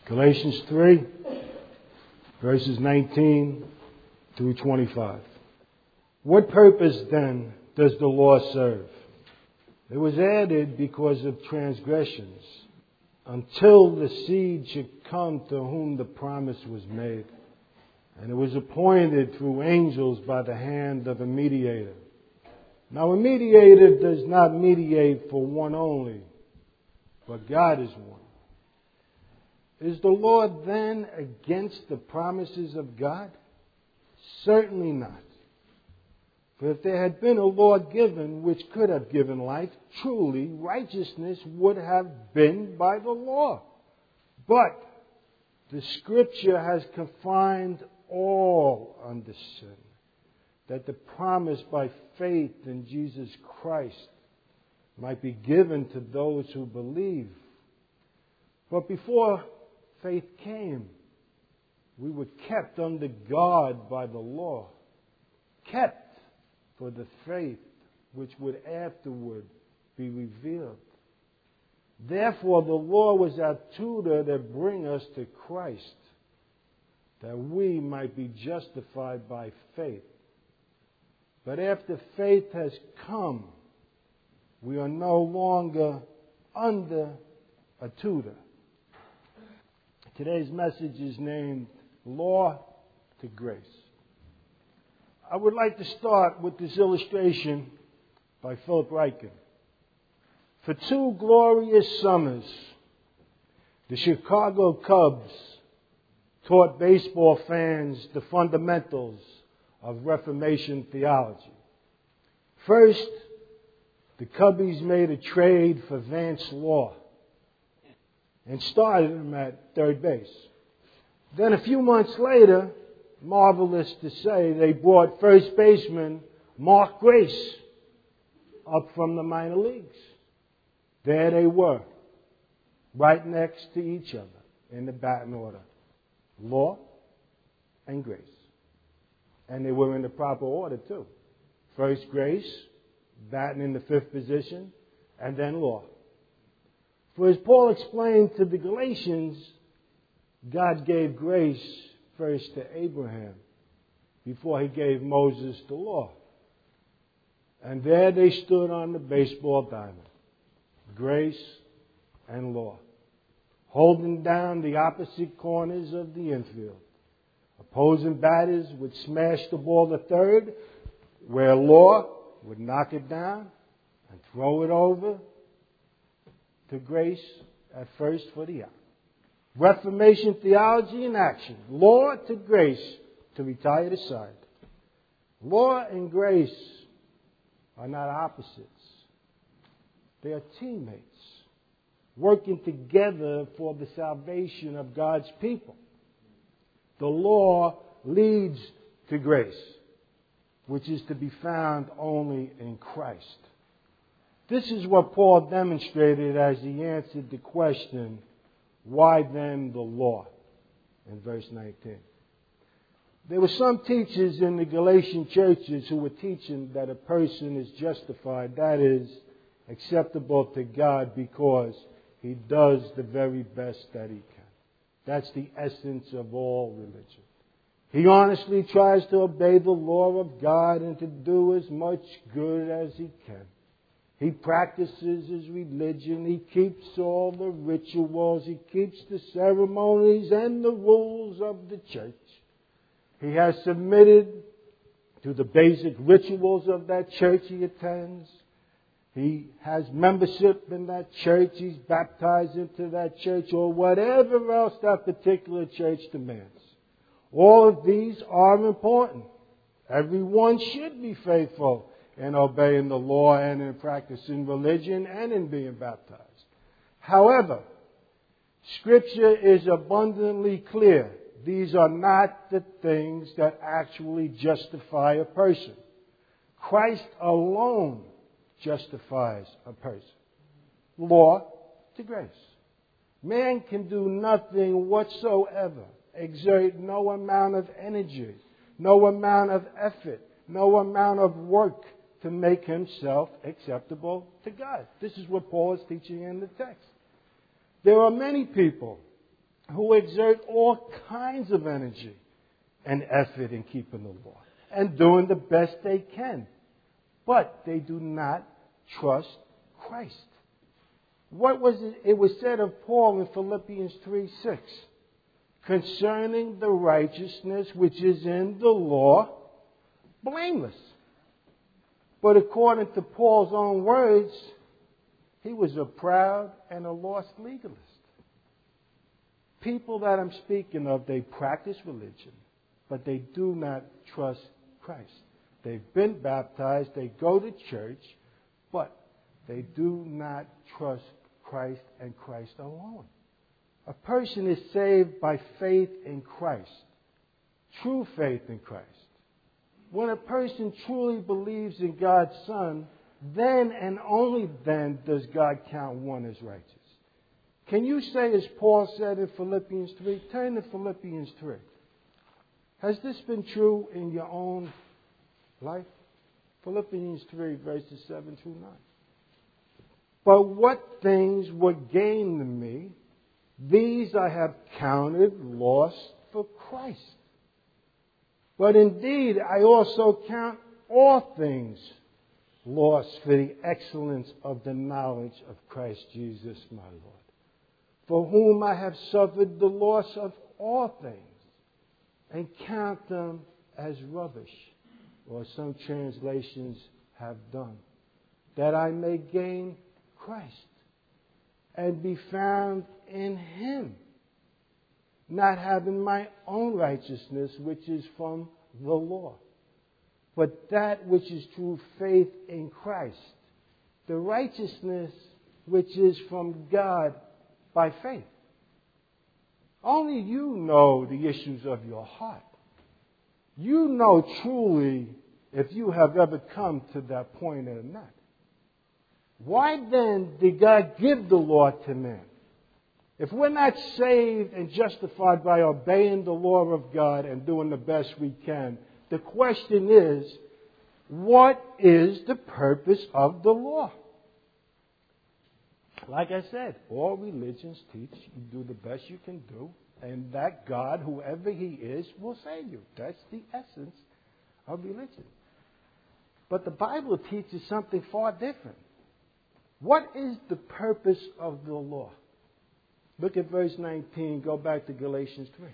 Galatians 3, verses 19 through 25. What purpose then does the law serve? It was added because of transgressions, until the seed should come to whom the promise was made. And it was appointed through angels by the hand of a mediator. Now a mediator does not mediate for one only, but God is one. Is the law then against the promises of God? Certainly not. For if there had been a law given which could have given life, truly righteousness would have been by the law. But the Scripture has confined all under sin, that the promise by faith in Jesus Christ might be given to those who believe. But before faith came, we were kept under guard by the law, kept for the faith which would afterward be revealed. Therefore, the law was our tutor that bring us to Christ, that we might be justified by faith. But after faith has come, we are no longer under a tutor. Today's message is named Law to Grace. I would like to start with this illustration by Philip Ryken. For 2 glorious summers, the Chicago Cubs taught baseball fans the fundamentals of Reformation theology. First, the Cubbies made a trade for Vance Law and started him at third base. Then a few months later, marvelous to say, they brought first baseman Mark Grace up from the minor leagues. There they were, right next to each other in the batting order. Law and Grace. And they were in the proper order too. First Grace, batting in the 5th position, and then Law. For as Paul explained to the Galatians, God gave grace first to Abraham before he gave Moses the law. And there they stood on the baseball diamond, grace and law, holding down the opposite corners of the infield. Opposing batters would smash the ball to third, where law would knock it down and throw it over to grace at first for the out. Reformation theology in action. Law to grace to retire to side. Law and grace are not opposites. They are teammates working together for the salvation of God's people. The law leads to grace, which is to be found only in Christ. This is what Paul demonstrated as he answered the question, why then the law? In verse 19. There were some teachers in the Galatian churches who were teaching that a person is justified, that is, acceptable to God because he does the very best that he can. That's the essence of all religion. He honestly tries to obey the law of God and to do as much good as he can. He practices his religion. He keeps all the rituals. He keeps the ceremonies and the rules of the church. He has submitted to the basic rituals of that church he attends. He has membership in that church. He's baptized into that church or whatever else that particular church demands. All of these are important. Everyone should be faithful in obeying the law and in practicing religion and in being baptized. However, Scripture is abundantly clear. These are not the things that actually justify a person. Christ alone justifies a person. Law to grace. Man can do nothing whatsoever, exert no amount of energy, no amount of effort, no amount of work to make himself acceptable to God. This is what Paul is teaching in the text. There are many people who exert all kinds of energy and effort in keeping the law and doing the best they can, but they do not trust Christ. What was it? It was said of Paul in Philippians 3:6, concerning the righteousness which is in the law, blameless. But according to Paul's own words, he was a proud and a lost legalist. People that I'm speaking of, they practice religion, but they do not trust Christ. They've been baptized, they go to church, but they do not trust Christ and Christ alone. A person is saved by faith in Christ, true faith in Christ. When a person truly believes in God's Son, then and only then does God count one as righteous. Can you say, as Paul said in Philippians 3? Turn to Philippians 3. Has this been true in your own life? Philippians 3, verses 7 through 9. But what things were gain to me, these I have counted loss for Christ. But indeed, I also count all things loss for the excellence of the knowledge of Christ Jesus my Lord, for whom I have suffered the loss of all things, and count them as rubbish, or some translations have done, that I may gain Christ and be found in Him, not having my own righteousness, which is from the law, but that which is through faith in Christ, the righteousness which is from God by faith. Only you know the issues of your heart. You know truly if you have ever come to that point or not. Why then did God give the law to man? If we're not saved and justified by obeying the law of God and doing the best we can, the question is, what is the purpose of the law? Like I said, all religions teach you do the best you can do, and that God, whoever He is, will save you. That's the essence of religion. But the Bible teaches something far different. What is the purpose of the law? Look at verse 19. Go back to Galatians 3.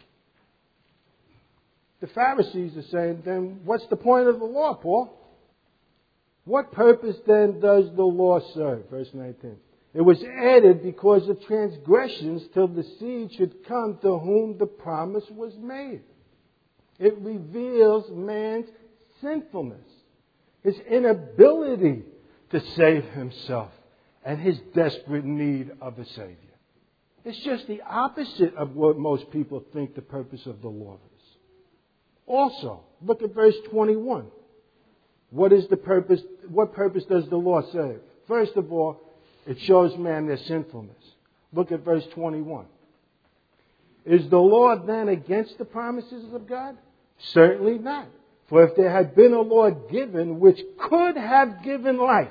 The Pharisees are saying, then what's the point of the law, Paul? What purpose then does the law serve? Verse 19. It was added because of transgressions till the seed should come to whom the promise was made. It reveals man's sinfulness, his inability to save himself, and his desperate need of a Savior. It's just the opposite of what most people think the purpose of the law is. Also, look at verse 21. What is the purpose? What purpose does the law serve? First of all, it shows man their sinfulness. Look at verse 21. Is the law then against the promises of God? Certainly not. For if there had been a law given which could have given life,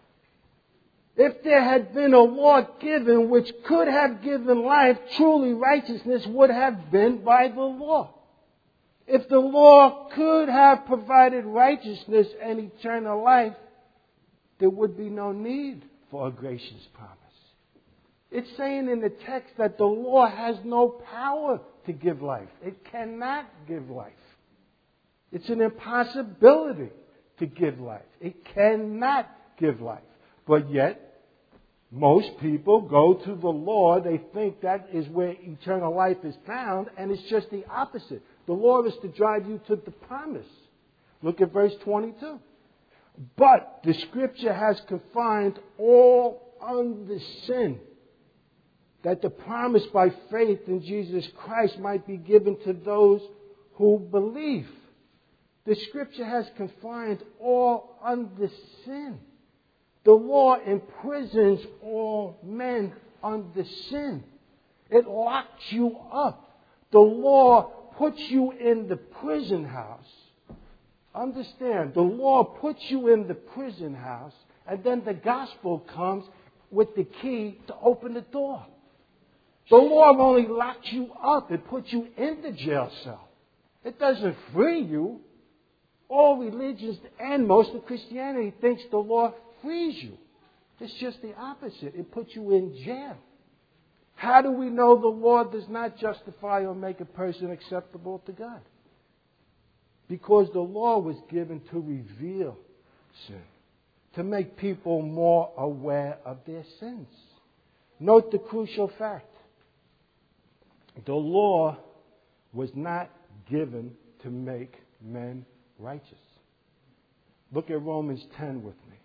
if there had been a law given which could have given life, truly righteousness would have been by the law. If the law could have provided righteousness and eternal life, there would be no need for a gracious promise. It's saying in the text that the law has no power to give life. It cannot give life. It's an impossibility to give life. It cannot give life. But yet, most people go to the law. They think that is where eternal life is found, and it's just the opposite. The law is to drive you to the promise. Look at verse 22. But the Scripture has confined all under sin, that the promise by faith in Jesus Christ might be given to those who believe. The Scripture has confined all under sin. The law imprisons all men under sin. It locks you up. The law puts you in the prison house. Understand, the law puts you in the prison house, and then the gospel comes with the key to open the door. The law only locks you up. It puts you in the jail cell. It doesn't free you. All religions and most of Christianity thinks the law frees you. It's just the opposite. It puts you in jail. How do we know the law does not justify or make a person acceptable to God? Because the law was given to reveal sin, to make people more aware of their sins. Note the crucial fact. The law was not given to make men righteous. Look at Romans 10 with me.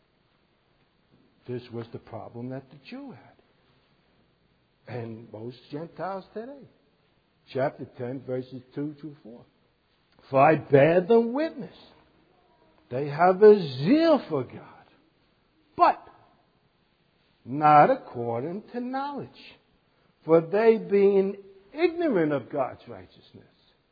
This was the problem that the Jew had. And most Gentiles today. Chapter 10, verses 2 through 4. For I bear them witness. They have a zeal for God, but not according to knowledge. For they being ignorant of God's righteousness.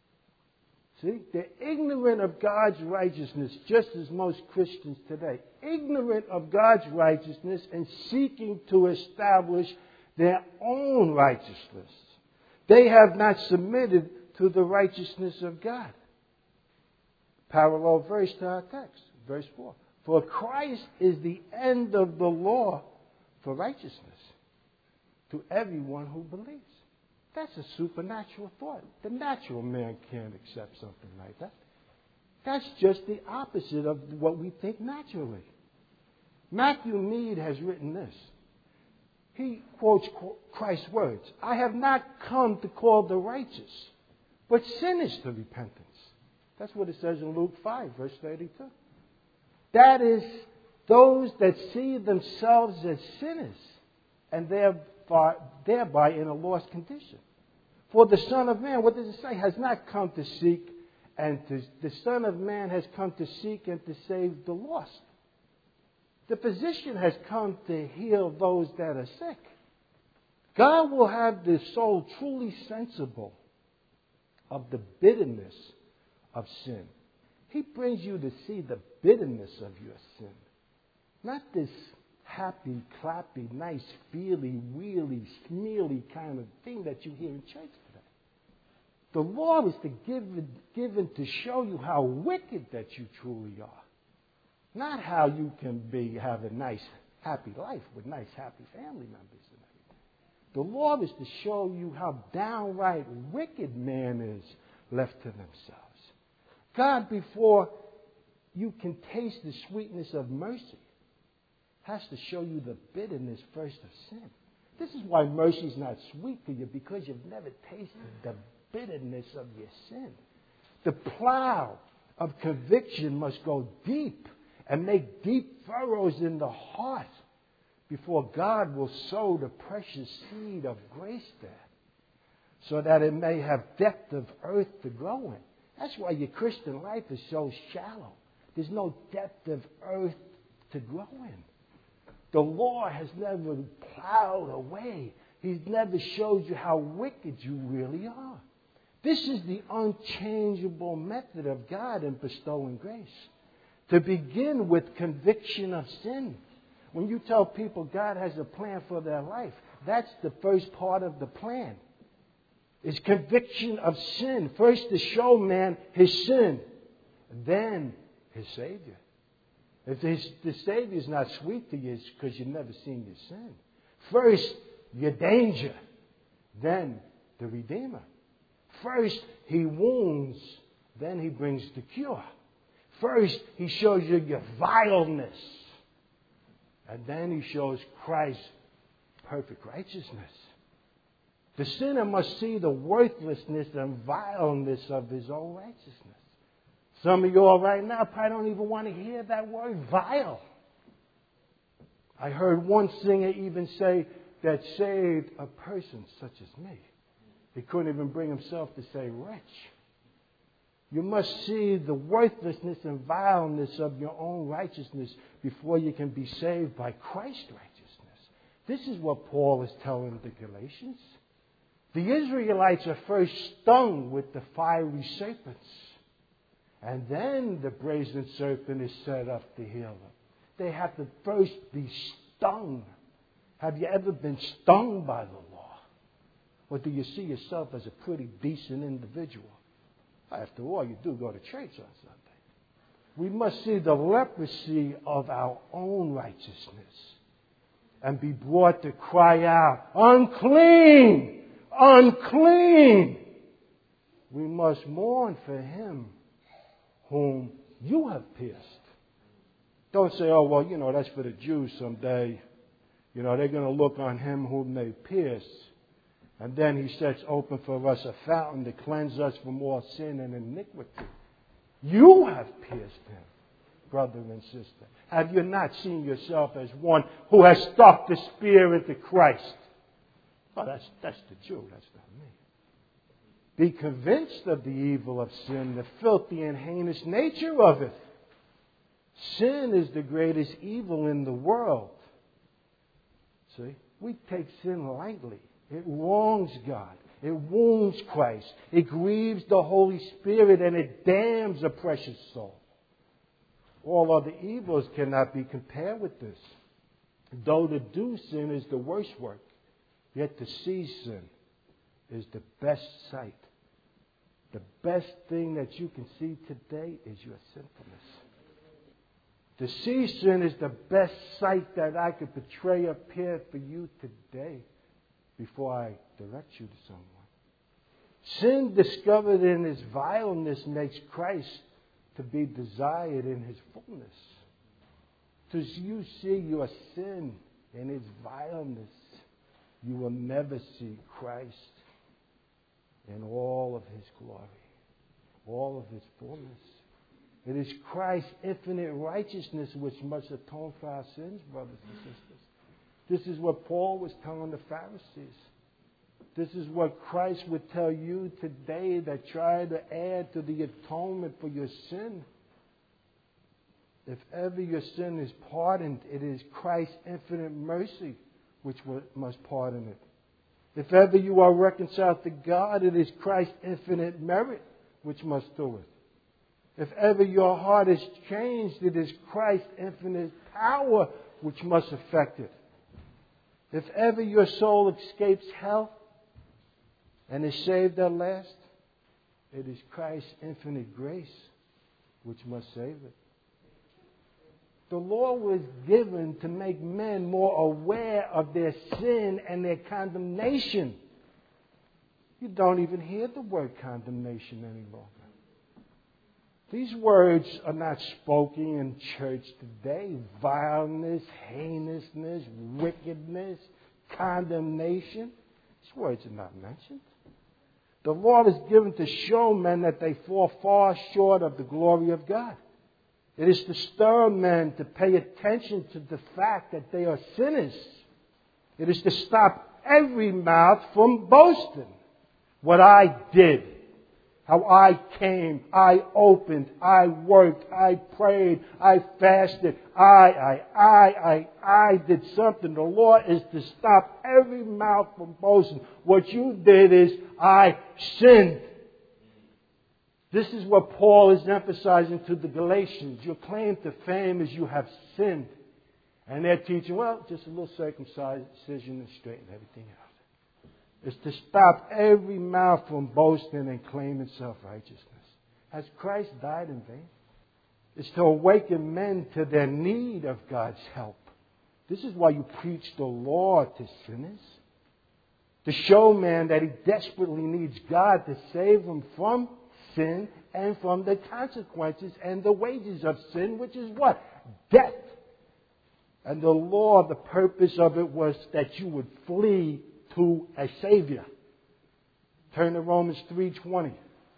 See, they're ignorant of God's righteousness, just as most Christians today. Ignorant of God's righteousness and seeking to establish their own righteousness. They have not submitted to the righteousness of God. Parallel verse to our text, verse 4. For Christ is the end of the law for righteousness to everyone who believes. That's a supernatural thought. The natural man can't accept something like that. That's just the opposite of what we think naturally. Matthew Mead has written this. He quotes Christ's words. I have not come to call the righteous, but sinners to repentance. That's what it says in Luke 5, verse 32. That is, those that see themselves as sinners and thereby in a lost condition. For the Son of Man, what does it say? Has not come to seek the Son of Man has come to seek and to save the lost. The physician has come to heal those that are sick. God will have the soul truly sensible of the bitterness of sin. He brings you to see the bitterness of your sin. Not this happy, clappy, nice, feely, wheely, smeely kind of thing that you hear in church today. The law is given to show you how wicked that you truly are. Not how you can have a nice, happy life with nice, happy family members and everything. The law is to show you how downright wicked man is left to themselves. God, before you can taste the sweetness of mercy, has to show you the bitterness first of sin. This is why mercy is not sweet to you, because you've never tasted the bitterness of your sin. The plow of conviction must go deep and make deep furrows in the heart before God will sow the precious seed of grace there, so that it may have depth of earth to grow in. That's why your Christian life is so shallow. There's no depth of earth to grow in. The Lord has never plowed away. He's never showed you how wicked you really are. This is the unchangeable method of God in bestowing grace. To begin with conviction of sin. When you tell people God has a plan for their life, that's the first part of the plan. It's conviction of sin. First to show man his sin, then his Savior. If the Savior is not sweet to you, it's because you've never seen your sin. First, your danger, then the Redeemer. First, he wounds, then he brings the cure. First, he shows you your vileness, and then he shows Christ's perfect righteousness. The sinner must see the worthlessness and vileness of his own righteousness. Some of you all right now probably don't even want to hear that word vile. I heard one singer even say that saved a person such as me. He couldn't even bring himself to say wretch. You must see the worthlessness and vileness of your own righteousness before you can be saved by Christ's righteousness. This is what Paul is telling the Galatians. The Israelites are first stung with the fiery serpents. And then the brazen serpent is set up to heal them. They have to first be stung. Have you ever been stung by the law? Or do you see yourself as a pretty decent individual? After all, you do go to church on Sunday. We must see the leprosy of our own righteousness and be brought to cry out, unclean, unclean. We must mourn for him whom you have pierced. Don't say, oh, well, that's for the Jews someday. They're going to look on him whom they pierced. And then he sets open for us a fountain to cleanse us from all sin and iniquity. You have pierced him, brother and sister. Have you not seen yourself as one who has stuck the spear into Christ? Oh, that's the Jew. That's not me. Be convinced of the evil of sin, the filthy and heinous nature of it. Sin is the greatest evil in the world. See, we take sin lightly. It wrongs God. It wounds Christ. It grieves the Holy Spirit, and it damns a precious soul. All other evils cannot be compared with this. Though to do sin is the worst work, yet to see sin is the best sight. The best thing that you can see today is your sinfulness. To see sin is the best sight that I could portray up here for you today before I direct you to someone. Sin discovered in his vileness makes Christ to be desired in his fullness. As you see your sin in its vileness, you will never see Christ in all of his glory, all of his fullness. It is Christ's infinite righteousness which must atone for our sins, brothers and sisters. This is what Paul was telling the Pharisees. This is what Christ would tell you today that try to add to the atonement for your sin. If ever your sin is pardoned, it is Christ's infinite mercy which must pardon it. If ever you are reconciled to God, it is Christ's infinite merit which must do it. If ever your heart is changed, it is Christ's infinite power which must effect it. If ever your soul escapes hell and is saved at last, it is Christ's infinite grace which must save it. The law was given to make men more aware of their sin and their condemnation. You don't even hear the word condemnation any longer. These words are not spoken in church today. Vileness, heinousness, wickedness, condemnation. These words are not mentioned. The law is given to show men that they fall far short of the glory of God. It is to stir men to pay attention to the fact that they are sinners. It is to stop every mouth from boasting. What I did, how I came, I opened, I worked, I prayed, I fasted, I did something. The law is to stop every mouth from boasting. What you did is, I sinned. This is what Paul is emphasizing to the Galatians. Your claim to fame is you have sinned. And they're teaching, well, just a little circumcision and straighten everything out. It's to stop every mouth from boasting and claiming self-righteousness. Has Christ died in vain? It's to awaken men to their need of God's help. This is why you preach the law to sinners. To show man that he desperately needs God to save him from sin and from the consequences and the wages of sin, which is what? Death. And the law, the purpose of it was that you would flee to a Savior. Turn to Romans 3:20.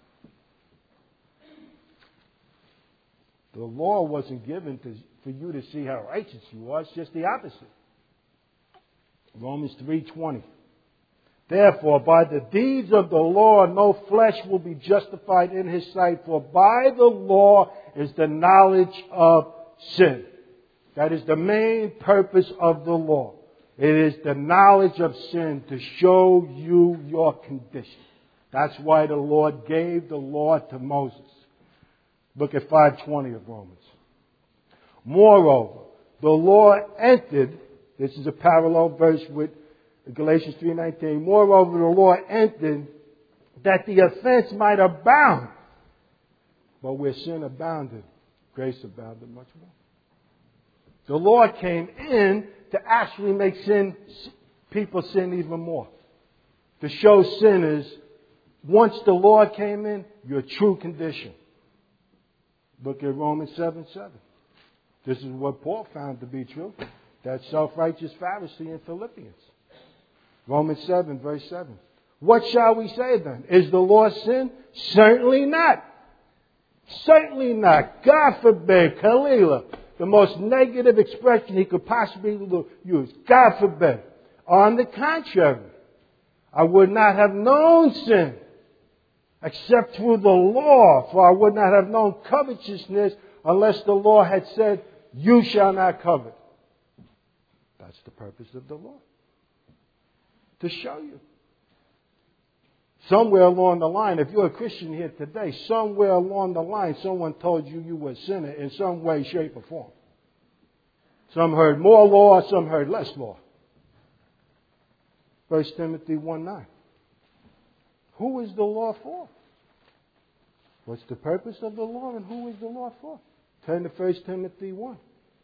The law wasn't given for you to see how righteous you are. It's just the opposite. Romans 3:20. Therefore, by the deeds of the law, no flesh will be justified in his sight, for by the law is the knowledge of sin. That is the main purpose of the law. It is the knowledge of sin to show you your condition. That's why the Lord gave the law to Moses. Look at 5:20 of Romans. Moreover, the law entered, this is a parallel verse with Galatians 3:19, moreover the law entered that the offense might abound. But where sin abounded, grace abounded much more. The law came in to actually make people sin even more. To show sinners, once the law came in, your true condition. Look at Romans 7:7. This is what Paul found to be true. That self-righteous Pharisee in Philippians. Romans 7, verse 7. What shall we say then? Is the law sin? Certainly not. Certainly not. God forbid. Kalila. The most negative expression he could possibly use. God forbid. On the contrary, I would not have known sin except through the law, for I would not have known covetousness unless the law had said, you shall not covet. That's the purpose of the law. To show you. Somewhere along the line, if you're a Christian here today, somewhere along the line, someone told you you were a sinner in some way, shape, or form. Some heard more law, some heard less law. 1 Timothy 1:9. Who is the law for? What's the purpose of the law and who is the law for? Turn to 1 Timothy 1.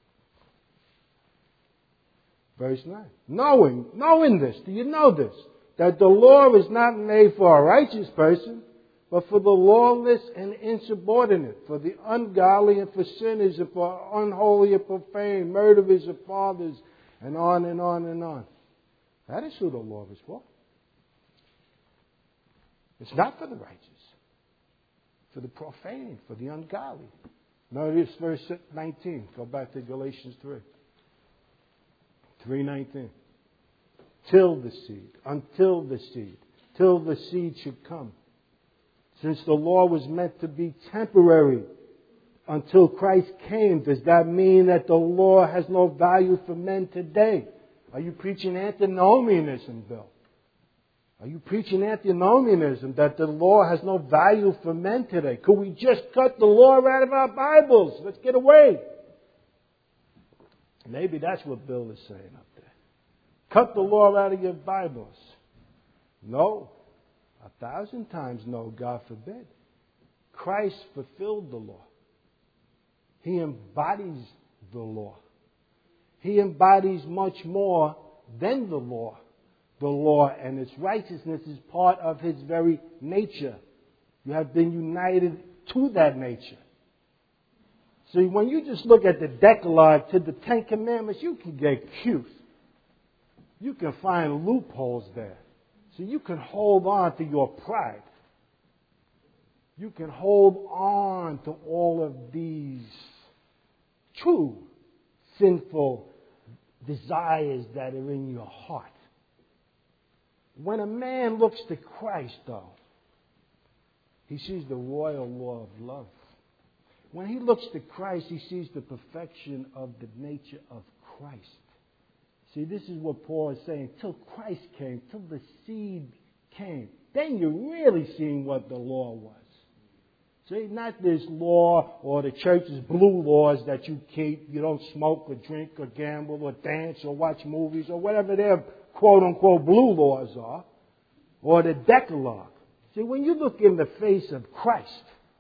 Verse 9. Knowing this, do you know this? That the law is not made for a righteous person, but for the lawless and insubordinate, for the ungodly and for sinners and for unholy and profane, murderers and fathers, and on and on and on. That is who the law is for. It's not for the righteous, for the profane, for the ungodly. Notice verse 19. Go back to Galatians 3. 3:19. Until the seed should come. Since the law was meant to be temporary until Christ came, does that mean that the law has no value for men today? Are you preaching antinomianism, Bill? Are you preaching antinomianism, that the law has no value for men today? Could we just cut the law out of our Bibles? Let's get away. Maybe that's what Bill is saying up there. Cut the law out of your Bibles. No. 1,000 times no, God forbid. Christ fulfilled the law. He embodies the law. He embodies much more than the law. The law and its righteousness is part of His very nature. You have been united to that nature. See, when you just look at the Decalogue to the Ten Commandments, you can get cute. You can find loopholes there. So you can hold on to your pride. You can hold on to all of these true sinful desires that are in your heart. When a man looks to Christ, though, he sees the royal law of love. When he looks to Christ, he sees the perfection of the nature of Christ. See, this is what Paul is saying. Till Christ came, till the seed came, then you're really seeing what the law was. See, not this law or the church's blue laws that you keep. You don't smoke or drink or gamble or dance or watch movies or whatever their quote-unquote blue laws are. Or the Decalogue. See, when you look in the face of Christ,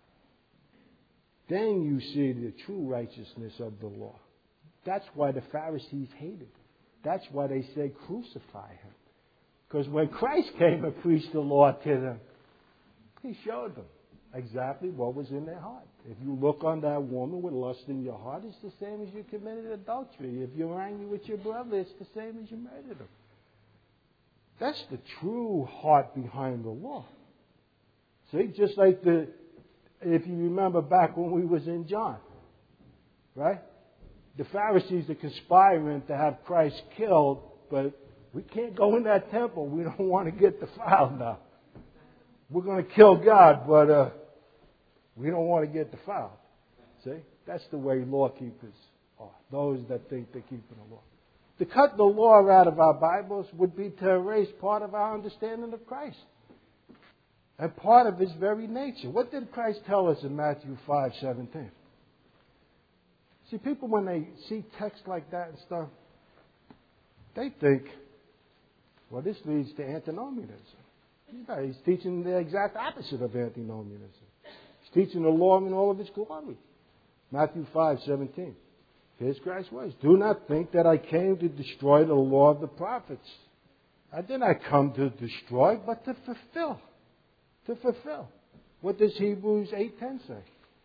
then you see the true righteousness of the law. That's why the Pharisees hated him. That's why they say crucify him. Because when Christ came and preached the law to them, He showed them exactly what was in their heart. If you look on that woman with lust in your heart, it's the same as you committed adultery. If you're angry with your brother, it's the same as you murdered him. That's the true heart behind the law. See, just like if you remember back when we was in John, right? The Pharisees are conspiring to have Christ killed, but we can't go in that temple. We don't want to get defiled now. We're going to kill God, but we don't want to get defiled. See? That's the way law keepers are. Those that think they're keeping the law. To cut the law out of our Bibles would be to erase part of our understanding of Christ. And part of His very nature. What did Christ tell us in Matthew 5:17? See, people, when they see text like that and stuff, they think Well, this leads to antinomianism. He's teaching the exact opposite of antinomianism. He's teaching the law in all of its glory. Matthew 5:17. Here's Christ's words. Do not think that I came to destroy the law of the prophets. I did not come to destroy, but to fulfill. To fulfill. What does Hebrews 8:10 say?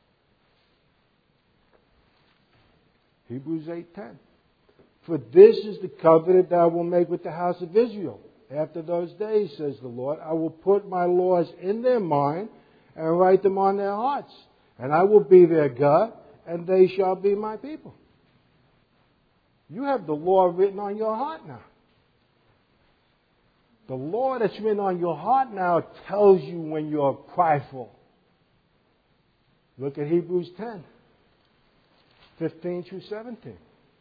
Hebrews 8:10. For this is the covenant that I will make with the house of Israel. After those days, says the Lord, I will put my laws in their mind and write them on their hearts. And I will be their God, and they shall be my people. You have the law written on your heart now. The law that's written on your heart now tells you when you're prideful. Look at Hebrews 10:15 through 17.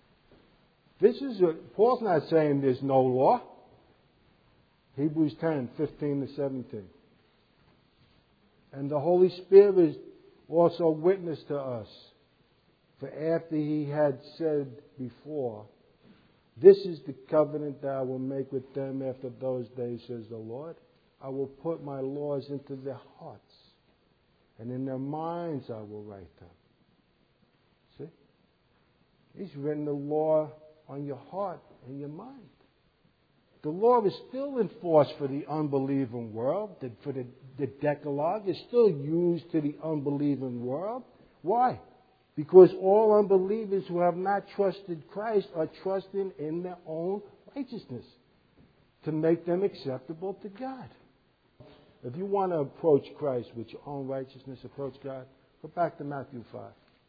Paul's not saying there's no law. Hebrews 10:15 to 17. And the Holy Spirit also witnessed to us. For after he had said before, this is the covenant that I will make with them after those days, says the Lord. I will put my laws into their hearts, and in their minds I will write them. See? He's written the law on your heart and your mind. The law is still in force for the unbelieving world. For the Decalogue is still used to the unbelieving world. Why? Because all unbelievers who have not trusted Christ are trusting in their own righteousness to make them acceptable to God. If you want to approach Christ with your own righteousness, approach God, go back to Matthew 5.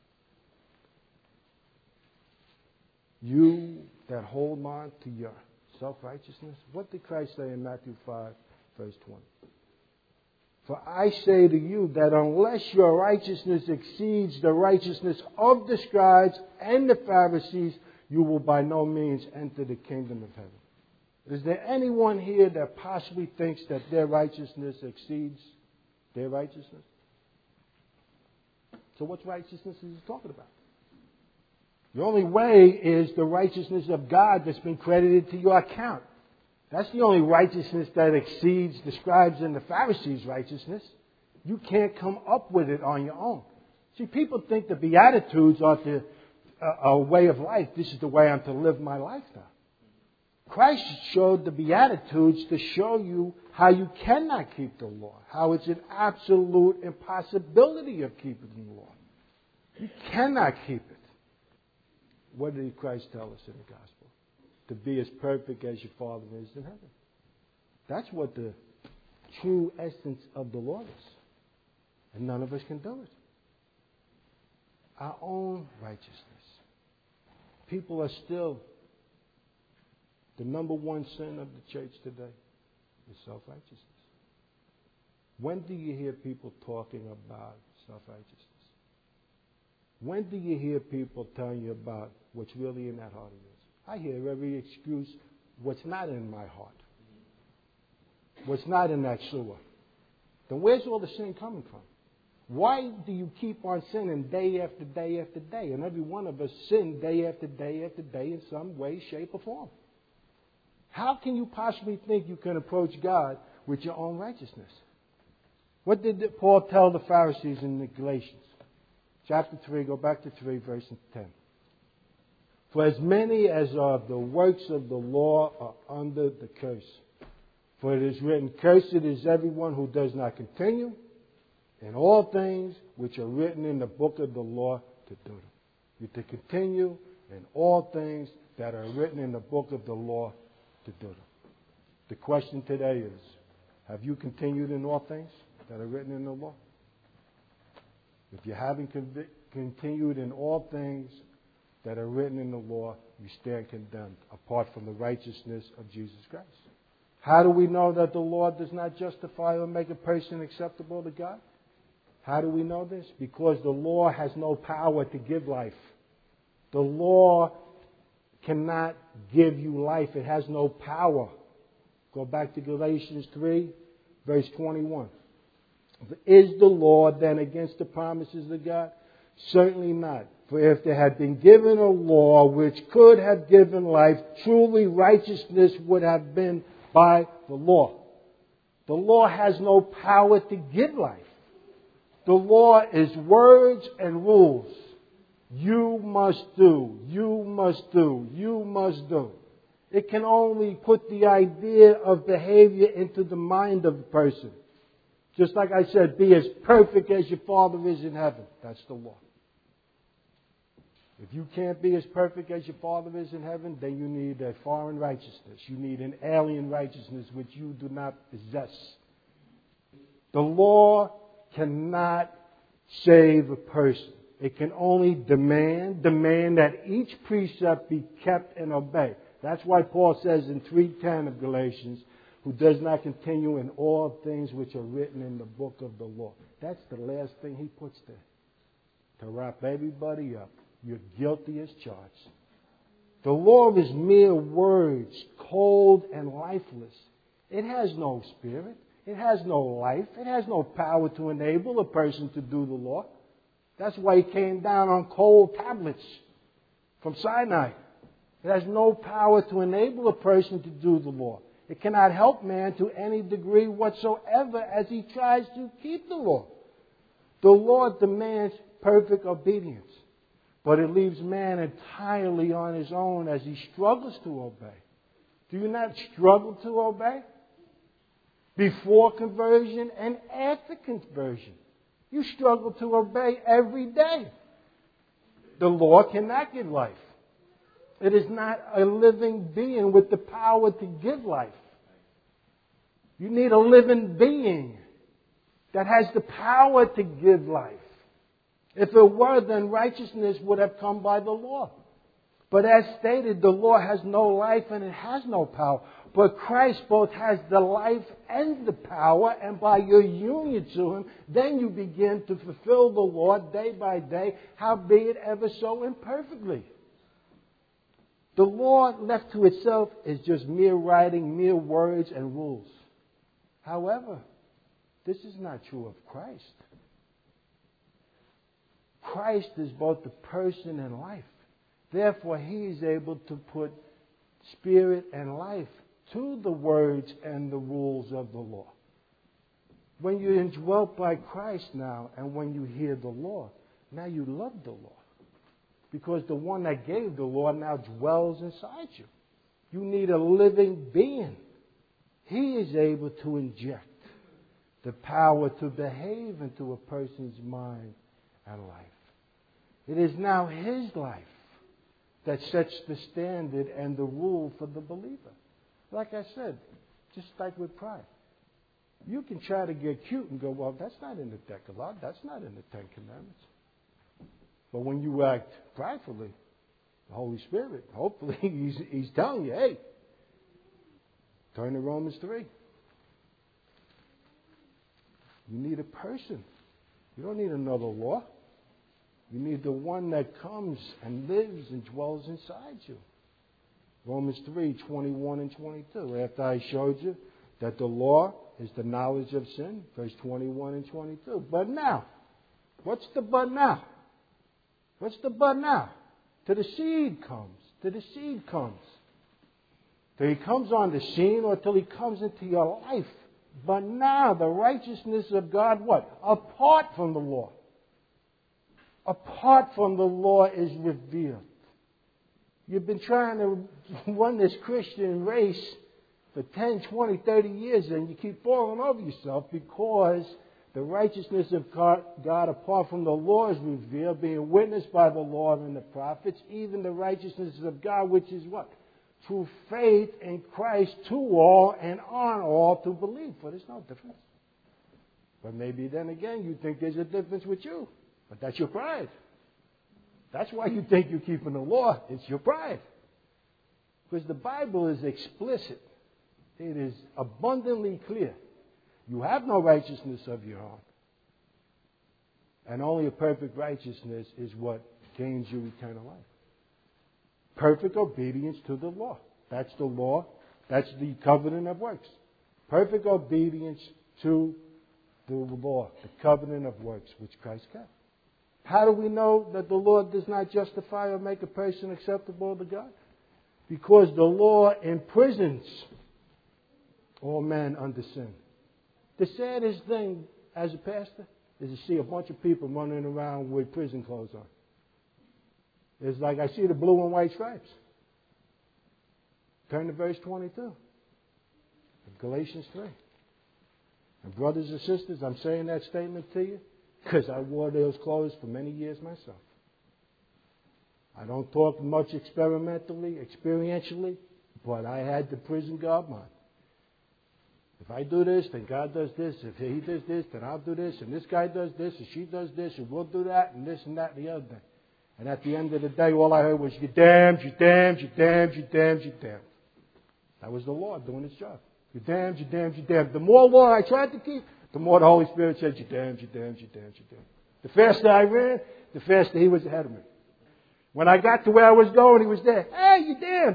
You that hold on to your self-righteousness, what did Christ say in Matthew 5, verse 20? For I say to you that unless your righteousness exceeds the righteousness of the scribes and the Pharisees, you will by no means enter the kingdom of heaven. Is there anyone here that possibly thinks that their righteousness exceeds their righteousness? So what righteousness is he talking about? The only way is the righteousness of God that's been credited to your account. That's the only righteousness that exceeds the scribes and the Pharisees' righteousness. You can't come up with it on your own. See, people think the Beatitudes are a way of life. This is the way I'm to live my life now. Christ showed the Beatitudes to show you how you cannot keep the law, how it's an absolute impossibility of keeping the law. You cannot keep it. What did Christ tell us in the gospel? To be as perfect as your Father is in heaven. That's what the true essence of the law is. And none of us can do it. Our own righteousness. People are still, the number one sin of the church today is self-righteousness. When do you hear people talking about self-righteousness? When do you hear people telling you about what's really in that heart of yours? I hear every excuse, what's not in my heart. What's not in that sewer. Then where's all the sin coming from? Why do you keep on sinning day after day after day? And every one of us sin day after day after day in some way, shape, or form. How can you possibly think you can approach God with your own righteousness? What did Paul tell the Pharisees in the Galatians? Chapter 3, go back to 3, verse 10. For as many as are the works of the law are under the curse. For it is written, cursed is everyone who does not continue in all things which are written in the book of the law to do them. You're to continue in all things that are written in the book of the law to do them. The question today is, have you continued in all things that are written in the law? If you haven't continued in all things that are written in the law, you stand condemned, apart from the righteousness of Jesus Christ. How do we know that the law does not justify or make a person acceptable to God? How do we know this? Because the law has no power to give life. The law cannot give you life. It has no power. Go back to Galatians 3, verse 21. Is the law then against the promises of God? Certainly not. For if there had been given a law which could have given life, truly righteousness would have been by the law. The law has no power to give life. The law is words and rules. You must do, you must do, you must do. It can only put the idea of behavior into the mind of a person. Just like I said, be as perfect as your Father is in heaven. That's the law. If you can't be as perfect as your Father is in heaven, then you need a foreign righteousness. You need an alien righteousness which you do not possess. The law cannot save a person. It can only demand that each precept be kept and obeyed. That's why Paul says in 3:10 of Galatians, who does not continue in all things which are written in the book of the law. That's the last thing he puts there. To wrap everybody up. You're guilty as charged. The law is mere words, cold and lifeless. It has no spirit. It has no life. It has no power to enable a person to do the law. That's why it came down on cold tablets from Sinai. It has no power to enable a person to do the law. It cannot help man to any degree whatsoever as he tries to keep the law. The law demands perfect obedience, but it leaves man entirely on his own as he struggles to obey. Do you not struggle to obey? Before conversion and after conversion. You struggle to obey every day. The law cannot give life. It is not a living being with the power to give life. You need a living being that has the power to give life. If it were, then righteousness would have come by the law. But as stated, the law has no life and it has no power. But Christ both has the life and the power, and by your union to Him, then you begin to fulfill the law day by day, howbeit ever so imperfectly. The law left to itself is just mere writing, mere words and rules. However, this is not true of Christ. Christ is both the person and life. Therefore, He is able to put spirit and life to the words and the rules of the law. When you're indwelt by Christ now, and when you hear the law, now you love the law. Because the one that gave the law now dwells inside you. You need a living being. He is able to inject the power to behave into a person's mind and life. It is now His life that sets the standard and the rule for the believer. Like I said, just like with pride. You can try to get cute and go, well, that's not in the Decalogue. That's not in the Ten Commandments. But when you act pridefully, the Holy Spirit, hopefully, He's telling you, hey, turn to Romans 3. You need a person. You don't need another law. You need the one that comes and lives and dwells inside you. Romans 3, 21 and 22. After I showed you that the law is the knowledge of sin, verse 21 and 22. But now, what's the but now? What's the but now? Till the seed comes. Till the seed comes. Till He comes on the scene or till He comes into your life. But now the righteousness of God, what? Apart from the law. Apart from the law is revealed. You've been trying to run this Christian race for 10, 20, 30 years and you keep falling over yourself because the righteousness of God apart from the law is revealed, being witnessed by the law and the prophets, even the righteousness of God, which is what? Through faith in Christ to all and on all to believe. For there's no difference. But maybe then again you think there's a difference with you. But that's your pride. That's why you think you're keeping the law. It's your pride. Because the Bible is explicit. It is abundantly clear. You have no righteousness of your own. And only a perfect righteousness is what gains you eternal life. Perfect obedience to the law. That's the law. That's the covenant of works. Perfect obedience to the law, the covenant of works which Christ kept. How do we know that the law does not justify or make a person acceptable to God? Because the law imprisons All men under sin. The saddest thing as a pastor is to see a bunch of people running around with prison clothes on. It's like I see the blue and white stripes. Turn to verse 22 of Galatians 3. And brothers and sisters, I'm saying that statement to you because I wore those clothes for many years myself. I don't talk much experientially, but I had the prison garb on. If I do this, then God does this. If he does this, then I'll do this. And this guy does this, and she does this, and we'll do that, and this and that and the other thing. And at the end of the day, all I heard was, you're damned, you're damned, you're damned, you're damned, you're damned. That was the Lord doing his job. You're damned, you're damned, you're damned. The more law I tried to keep, the more the Holy Spirit said, you're damned, you're damned, you're damned, you're damned. The faster I ran, the faster he was ahead of me. When I got to where I was going, he was there. Hey, you're damned.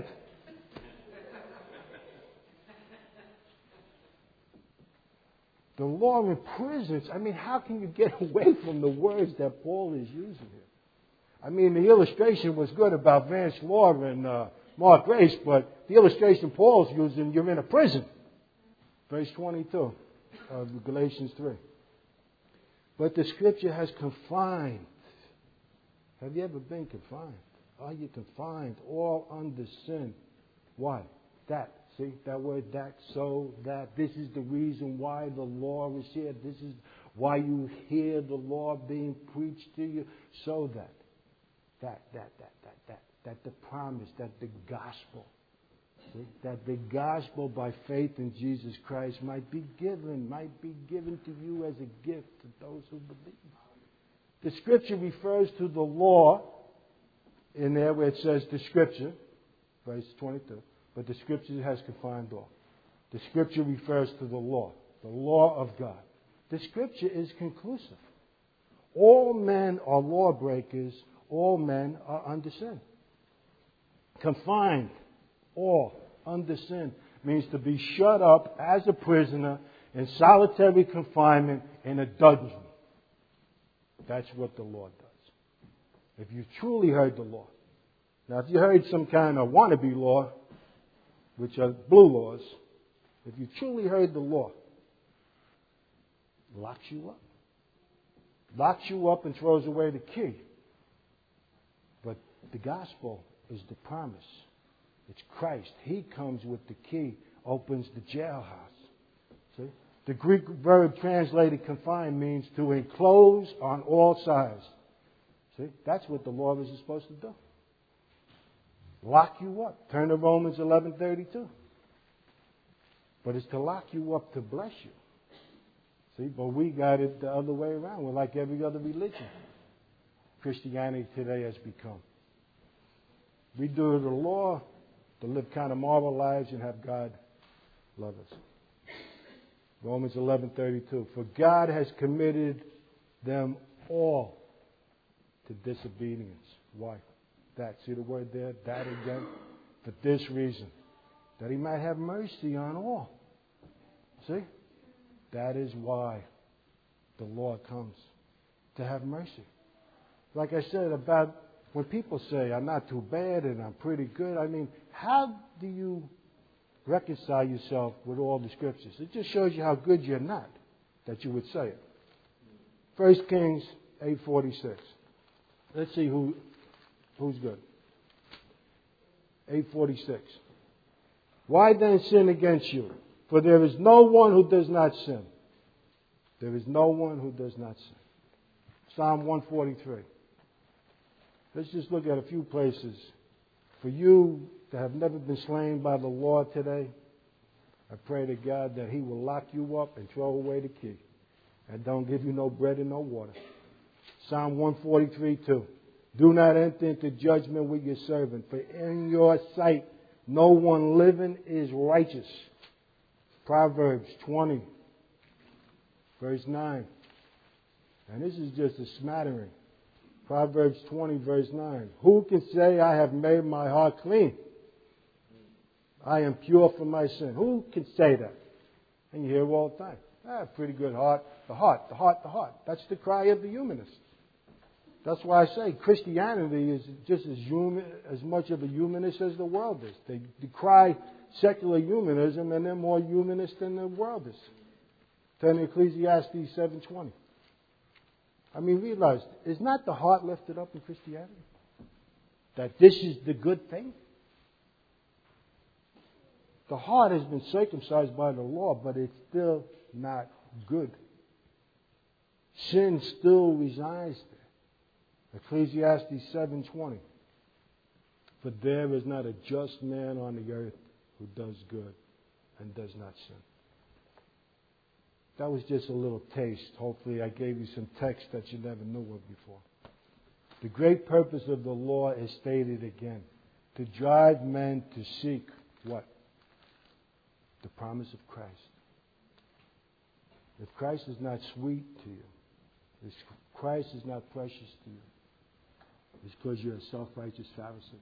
The law imprisons. I mean, how can you get away from the words that Paul is using here? I mean, the illustration was good about Vance Law and Mark Grace, but the illustration Paul's using, you're in a prison. Verse 22 of Galatians 3. But the Scripture has confined. Have you ever been confined? Are you confined? All under sin. Why? That. See, that word, that, so, that. This is the reason why the law is here. This is why you hear the law being preached to you. So that the promise, that the gospel, see, that the gospel by faith in Jesus Christ might be given to you as a gift to those who believe. The Scripture refers to the law in there where it says the Scripture, verse 22, but the Scripture has confined all. The Scripture refers to the law of God. The Scripture is conclusive. All men are lawbreakers. All men are under sin. Confined, all under sin, means to be shut up as a prisoner in solitary confinement in a dungeon. That's what the law does. If you truly heard the law. Now, if you heard some kind of wannabe law, which are blue laws, if you truly heard the law, it locks you up. Locks you up and throws away the key. But the gospel is the promise. It's Christ. He comes with the key, opens the jailhouse. See? The Greek verb translated confine means to enclose on all sides. See? That's what the law is supposed to do. Lock you up. Turn to Romans 11:32. But it's to lock you up to bless you. See, but we got it the other way around. We're like every other religion Christianity today has become. We do the law to live kind of moral lives and have God love us. Romans 11:32. For God has committed them all to disobedience. Why? That. See the word there? That again. For this reason. That he might have mercy on all. See? That is why the law comes. To have mercy. Like I said about when people say, I'm not too bad and I'm pretty good. I mean, how do you reconcile yourself with all the Scriptures? It just shows you how good you're not, that you would say it. 1 Kings 8:46. Let's see who's good. 8:46. Why then sin against you? For there is no one who does not sin. There is no one who does not sin. Psalm 143. Let's just look at a few places. For you that have never been slain by the law today, I pray to God that He will lock you up and throw away the key. And don't give you no bread and no water. Psalm 143:2. Do not enter into judgment with your servant, for in your sight no one living is righteous. Proverbs 20, verse 9. And this is just a smattering. Proverbs 20, verse 9. Who can say I have made my heart clean? I am pure from my sin. Who can say that? And you hear it all the time. I have a pretty good heart. The heart. That's the cry of the humanist. That's why I say Christianity is just as much of a humanist as the world is. They decry secular humanism, and they're more humanist than the world is. Turn to Ecclesiastes 7:20. I mean, realize, is not the heart lifted up in Christianity? That this is the good thing? The heart has been circumcised by the law, but it's still not good. Sin still resides there. Ecclesiastes 7:20. For there is not a just man on the earth who does good and does not sin. That was just a little taste. Hopefully I gave you some text that you never knew of before. The great purpose of the law is stated again. To drive men to seek what? The promise of Christ. If Christ is not sweet to you, if Christ is not precious to you, it's because you're a self-righteous Pharisee.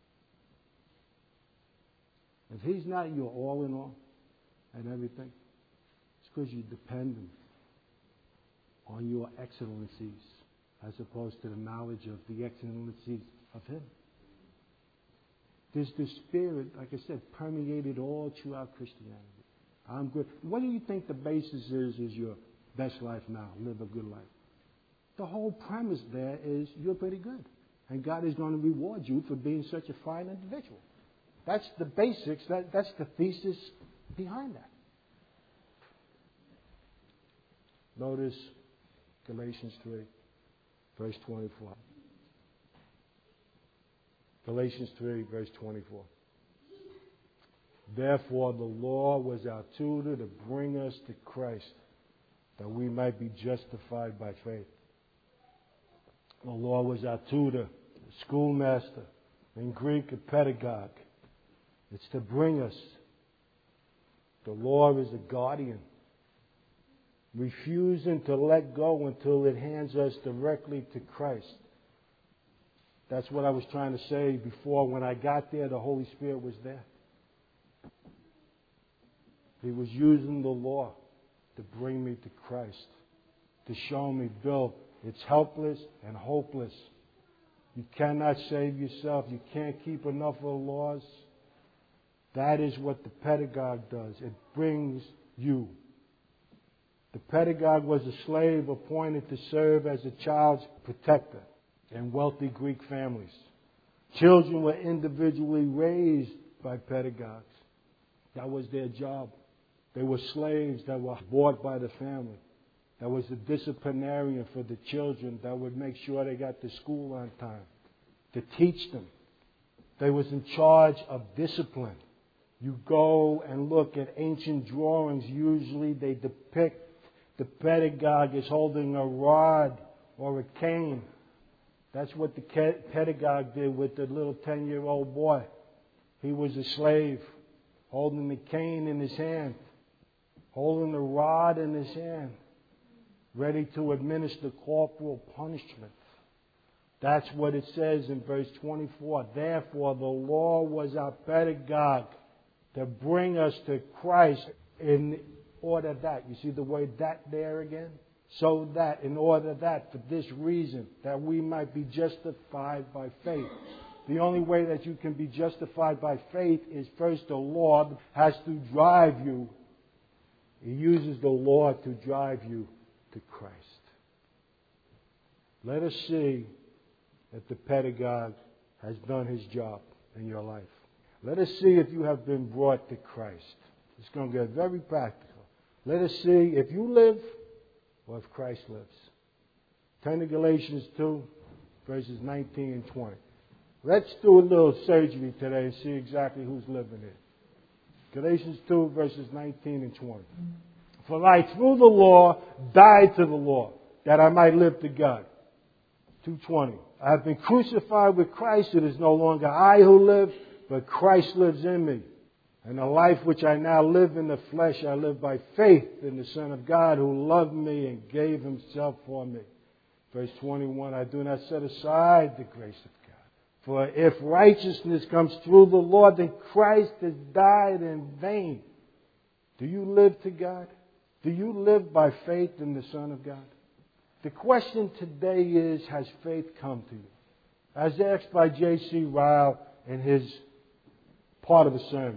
If He's not your all in all and everything, it's because you're dependent on your excellencies as opposed to the knowledge of the excellencies of Him. There's the Spirit, like I said, permeated all throughout Christianity. I'm good. What do you think the basis is your best life now? Live a good life. The whole premise there is you're pretty good. And God is going to reward you for being such a fine individual. That's the basics. That's the thesis behind that. Notice Galatians 3, verse 24. Galatians 3, verse 24. Therefore, the law was our tutor to bring us to Christ, that we might be justified by faith. The law was our tutor, a schoolmaster, in Greek, a pedagogue. It's to bring us. The law is a guardian, refusing to let go until it hands us directly to Christ. That's what I was trying to say before. When I got there, the Holy Spirit was there. He was using the law to bring me to Christ, to show me, Bill, it's helpless and hopeless. You cannot save yourself. You can't keep enough of the laws. That is what the pedagogue does. It brings you. The pedagogue was a slave appointed to serve as a child's protector in wealthy Greek families. Children were individually raised by pedagogues. That was their job. They were slaves that were bought by the family. That was the disciplinarian for the children that would make sure they got to school on time, to teach them. They was in charge of discipline. You go and look at ancient drawings. Usually they depict the pedagogue as holding a rod or a cane. That's what the pedagogue did with the little 10-year-old boy. He was a slave, holding the cane in his hand, holding the rod in his hand, ready to administer corporal punishment. That's what it says in verse 24. Therefore, the law was our pedagogue to bring us to Christ in order that. You see the word that there again? So that, in order that, for this reason, that we might be justified by faith. The only way that you can be justified by faith is first the law has to drive you. He uses the law to drive you to Christ. Let us see that the pedagogue has done his job in your life. Let us see if you have been brought to Christ. It's going to get very practical. Let us see if you live or if Christ lives. Turn to Galatians 2, verses 19 and 20. Let's do a little surgery today and see exactly who's living here. Galatians 2, verses 19 and 20. For I, through the law, died to the law, that I might live to God. 2:20. I have been crucified with Christ. It is no longer I who live, but Christ lives in me. And the life which I now live in the flesh, I live by faith in the Son of God who loved me and gave Himself for me. Verse 21, I do not set aside the grace of God. For if righteousness comes through the law, then Christ has died in vain. Do you live to God? Do you live by faith in the Son of God? The question today is, has faith come to you? As asked by J.C. Ryle in his part of the sermon.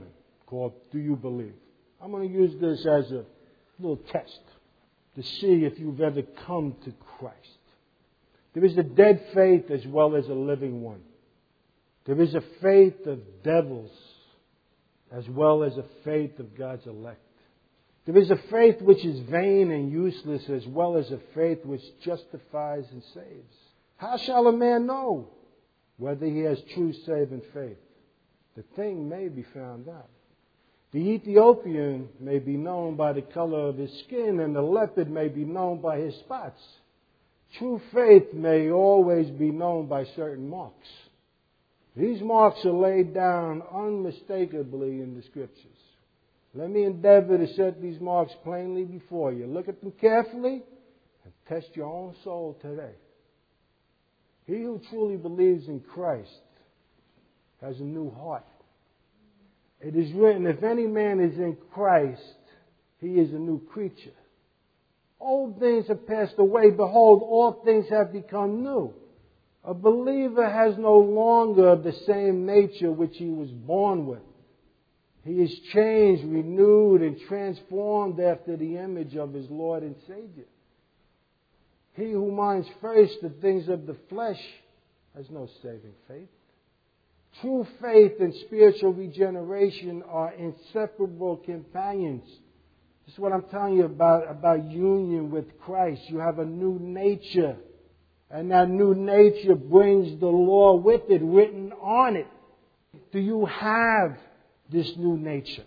called Do You Believe? I'm going to use this as a little test to see if you've ever come to Christ. There is a dead faith as well as a living one. There is a faith of devils as well as a faith of God's elect. There is a faith which is vain and useless as well as a faith which justifies and saves. How shall a man know whether he has true saving faith? The thing may be found out. The Ethiopian may be known by the color of his skin, and the leopard may be known by his spots. True faith may always be known by certain marks. These marks are laid down unmistakably in the Scriptures. Let me endeavor to set these marks plainly before you. Look at them carefully and test your own soul today. He who truly believes in Christ has a new heart. It is written, if any man is in Christ, he is a new creature. Old things have passed away. Behold, all things have become new. A believer has no longer the same nature which he was born with. He is changed, renewed, and transformed after the image of his Lord and Savior. He who minds first the things of the flesh has no saving faith. True faith and spiritual regeneration are inseparable companions. This is what I'm telling you about union with Christ. You have a new nature. And that new nature brings the law with it, written on it. Do you have this new nature?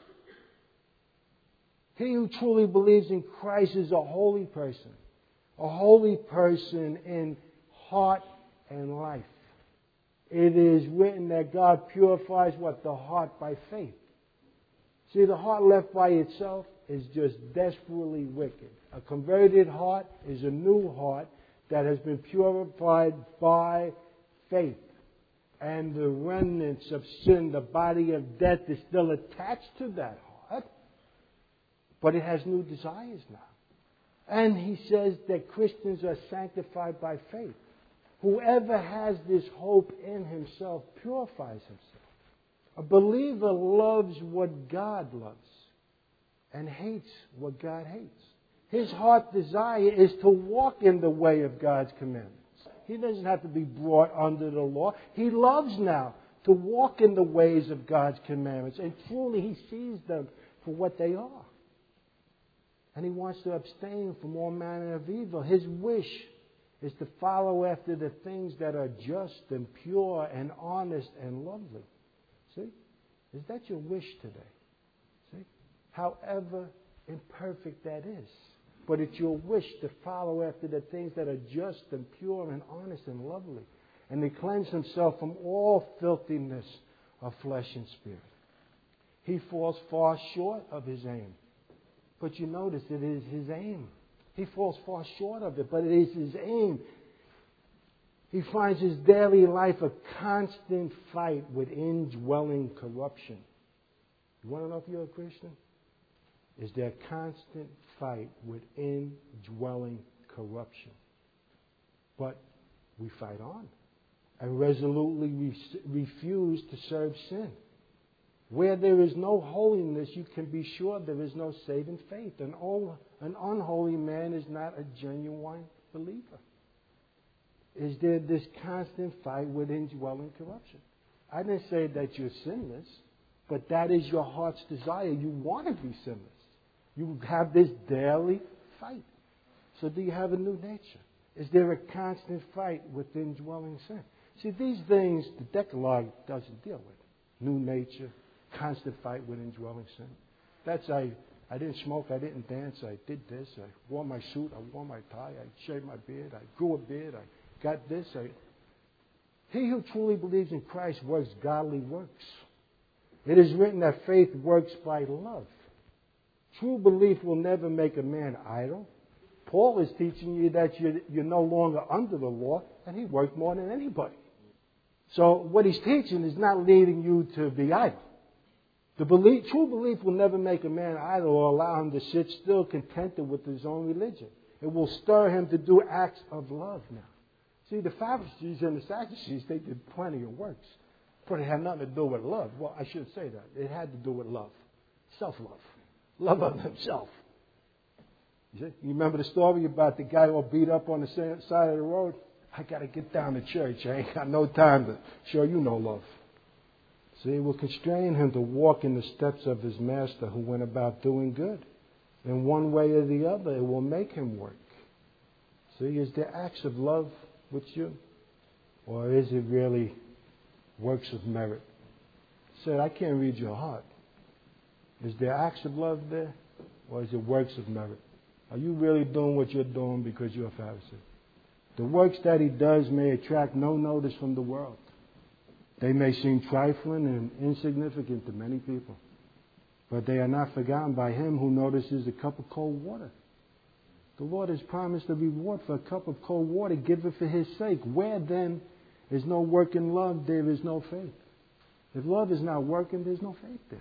He who truly believes in Christ is a holy person. A holy person in heart and life. It is written that God purifies what? The heart by faith. See, the heart left by itself is just desperately wicked. A converted heart is a new heart that has been purified by faith. And the remnants of sin, the body of death, is still attached to that heart. But it has new desires now. And he says that Christians are sanctified by faith. Whoever has this hope in himself purifies himself. A believer loves what God loves and hates what God hates. His heart desire is to walk in the way of God's commandments. He doesn't have to be brought under the law. He loves now to walk in the ways of God's commandments. And truly he sees them for what they are. And he wants to abstain from all manner of evil. His wish is to follow after the things that are just and pure and honest and lovely. See? Is that your wish today? See? However imperfect that is. But it's your wish to follow after the things that are just and pure and honest and lovely. And to cleanse himself from all filthiness of flesh and spirit. He falls far short of his aim. But you notice it is his aim. He falls far short of it, but it is his aim. He finds his daily life a constant fight with indwelling corruption. You want to know if you're a Christian? Is there a constant fight with indwelling corruption? But we fight on and resolutely refuse to serve sin. Where there is no holiness, you can be sure there is no saving faith. An unholy man is not a genuine believer. Is there this constant fight with indwelling corruption? I didn't say that you're sinless, but that is your heart's desire. You want to be sinless. You have this daily fight. So do you have a new nature? Is there a constant fight with indwelling sin? See, these things the Decalogue doesn't deal with. New nature, constant fight with indwelling sin. That's I didn't smoke, I didn't dance, I did this, I wore my suit, I wore my tie, I shaved my beard, I grew a beard, I got this. He who truly believes in Christ works godly works. It is written that faith works by love. True belief will never make a man idle. Paul is teaching you that you're no longer under the law, and he worked more than anybody. So what he's teaching is not leading you to be idle. True belief will never make a man idle or allow him to sit still contented with his own religion. It will stir him to do acts of love now. See, the Pharisees and the Sadducees, they did plenty of works. But it had nothing to do with love. Well, I shouldn't say that. It had to do with love. Self-love. Love of himself. You remember the story about the guy all beat up on the side of the road? I got to get down to church. I ain't got no time to show you no love. See, it will constrain him to walk in the steps of his master who went about doing good. In one way or the other, it will make him work. See, is there acts of love with you? Or is it really works of merit? Said, I can't read your heart. Is there acts of love there? Or is it works of merit? Are you really doing what you're doing because you're a Pharisee? The works that he does may attract no notice from the world. They may seem trifling and insignificant to many people. But they are not forgotten by him who notices a cup of cold water. The Lord has promised a reward for a cup of cold water given for his sake. Where then is no work in love, there is no faith. If love is not working, there's no faith there.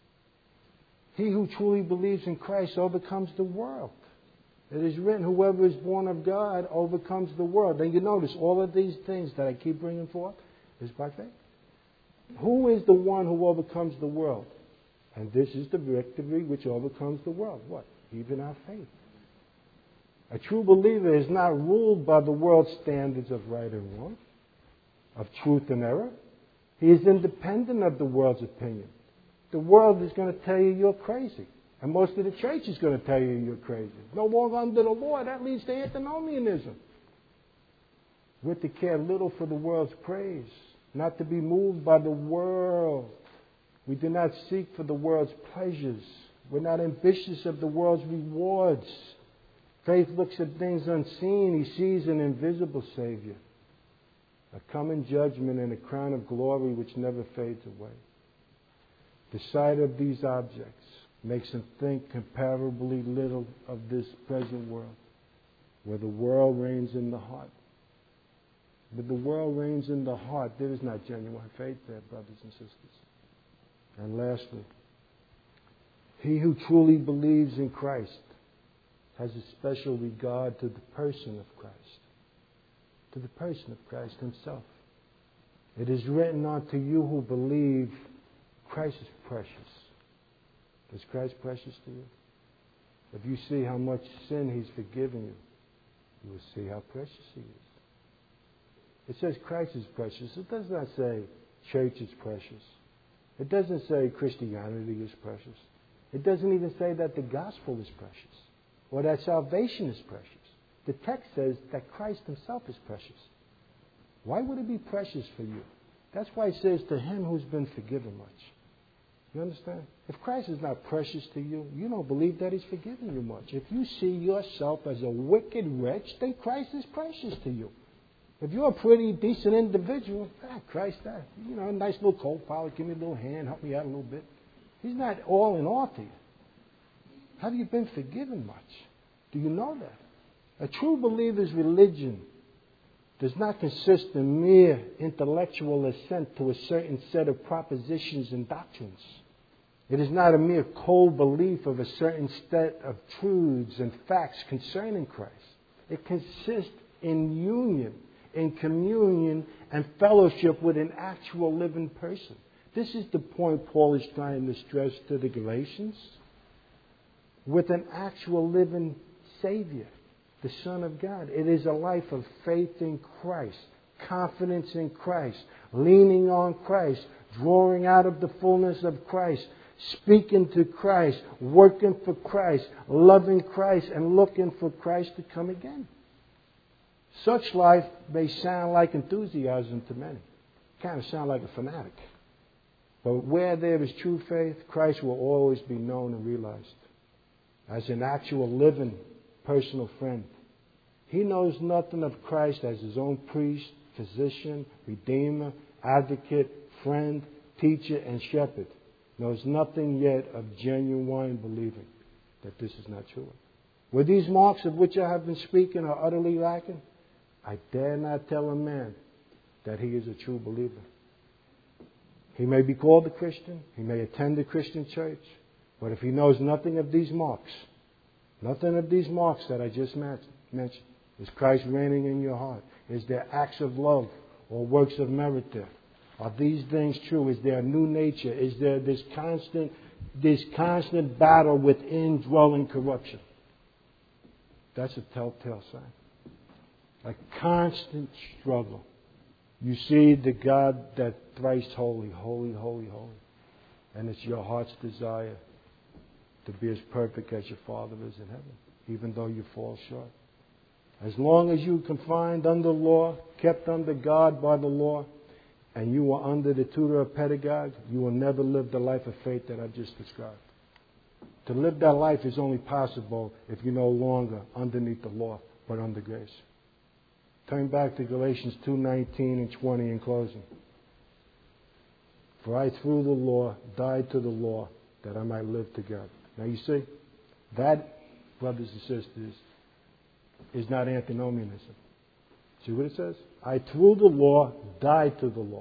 He who truly believes in Christ overcomes the world. It is written, whoever is born of God overcomes the world. Then you notice all of these things that I keep bringing forth is by faith. Who is the one who overcomes the world? And this is the victory which overcomes the world. What? Even our faith. A true believer is not ruled by the world's standards of right and wrong, of truth and error. He is independent of the world's opinion. The world is going to tell you you're crazy. And most of the church is going to tell you you're crazy. No longer under the law. That leads to antinomianism. We're to care little for the world's praise, not to be moved by the world. We do not seek for the world's pleasures. We're not ambitious of the world's rewards. Faith looks at things unseen. He sees an invisible Savior, a coming judgment and a crown of glory which never fades away. The sight of these objects makes him think comparably little of this present world, where the world reigns in the heart. But the world reigns in the heart. There is not genuine faith there, brothers and sisters. And lastly, he who truly believes in Christ has a special regard to the person of Christ, to the person of Christ himself. It is written unto you who believe, Christ is precious. Is Christ precious to you? If you see how much sin he's forgiven you, you will see how precious he is. It says Christ is precious. It does not say church is precious. It doesn't say Christianity is precious. It doesn't even say that the gospel is precious or that salvation is precious. The text says that Christ himself is precious. Why would it be precious for you? That's why it says to him who's been forgiven much. You understand? If Christ is not precious to you, you don't believe that he's forgiven you much. If you see yourself as a wicked wretch, then Christ is precious to you. If you're a pretty decent individual, Christ, a nice little cold power, give me a little hand, help me out a little bit. He's not all in all to you. Have you been forgiven much? Do you know that? A true believer's religion does not consist in mere intellectual assent to a certain set of propositions and doctrines. It is not a mere cold belief of a certain set of truths and facts concerning Christ. It consists in union, in communion, and fellowship with an actual living person. This is the point Paul is trying to stress to the Galatians. With an actual living Savior, the Son of God. It is a life of faith in Christ, confidence in Christ, leaning on Christ, drawing out of the fullness of Christ, speaking to Christ, working for Christ, loving Christ, and looking for Christ to come again. Such life may sound like enthusiasm to many. Kind of sound like a fanatic. But where there is true faith, Christ will always be known and realized as an actual living personal friend. He knows nothing of Christ as his own priest, physician, redeemer, advocate, friend, teacher, and shepherd. Knows nothing yet of genuine believing that this is not true. Where these marks of which I have been speaking are utterly lacking, I dare not tell a man that he is a true believer. He may be called a Christian, he may attend a Christian church, but if he knows nothing of these marks that I just mentioned, is Christ reigning in your heart? Is there acts of love or works of merit there? Are these things true? Is there a new nature? Is there this constant battle with indwelling corruption? That's a telltale sign. A constant struggle. You see the God that thrice holy, holy, holy, holy. And it's your heart's desire to be as perfect as your Father is in heaven, even though you fall short. As long as you confined under law, kept under God by the law, and you are under the tutor of pedagogue, you will never live the life of faith that I just described. To live that life is only possible if you're no longer underneath the law, but under grace. Turn back to Galatians 2:19 and 20 in closing. For I, through the law, died to the law that I might live to God. Now you see, that, brothers and sisters, is not antinomianism. See what it says? I, through the law, died to the law.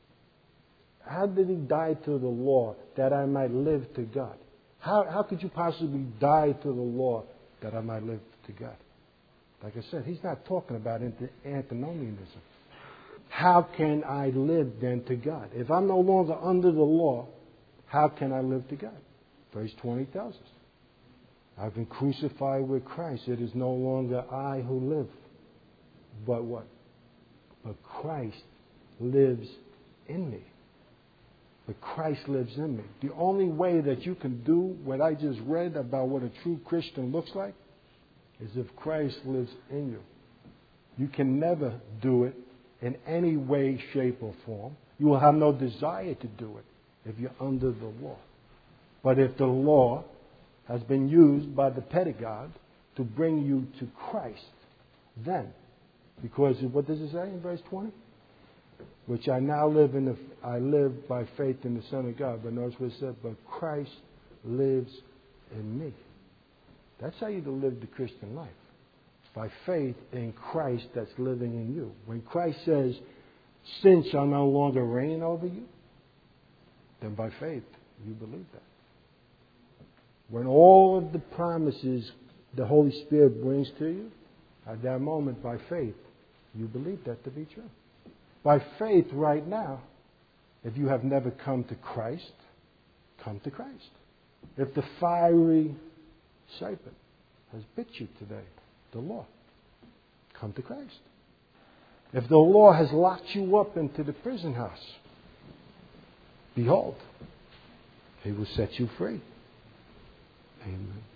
How did he die to the law that I might live to God? How could you possibly die to the law that I might live to God? Like I said, he's not talking about antinomianism. How can I live then to God? If I'm no longer under the law, how can I live to God? Verse 20 tells us, I've been crucified with Christ. It is no longer I who live, but what? But Christ lives in me. But Christ lives in me. The only way that you can do what I just read about what a true Christian looks like is if Christ lives in you. You can never do it in any way, shape, or form. You will have no desire to do it if you're under the law. But if the law has been used by the pedagogue to bring you to Christ, then, because what does it say in verse 20? Which I now live I live by faith in the Son of God. But notice what it said, but Christ lives in me. That's how you live the Christian life. By faith in Christ that's living in you. When Christ says, sin shall no longer reign over you, then by faith you believe that. When all of the promises the Holy Spirit brings to you, at that moment by faith, you believe that to be true. By faith right now, if you have never come to Christ, come to Christ. If the fiery serpent has bit you today, the law, come to Christ. If the law has locked you up into the prison house, behold, he will set you free. Amen.